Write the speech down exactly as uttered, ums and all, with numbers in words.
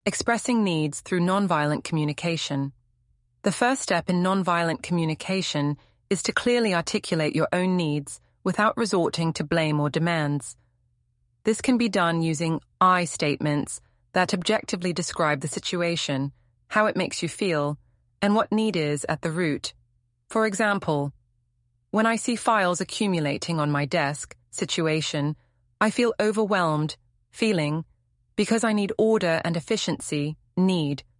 Expressing needs through nonviolent communication. The first step in nonviolent communication is to clearly articulate your own needs without resorting to blame or demands. This can be done using I statements that objectively describe the situation, how it makes you feel, and what need is at the root. For example, when I see files accumulating on my desk, situation, I feel overwhelmed, feeling, because I need order and efficiency, need.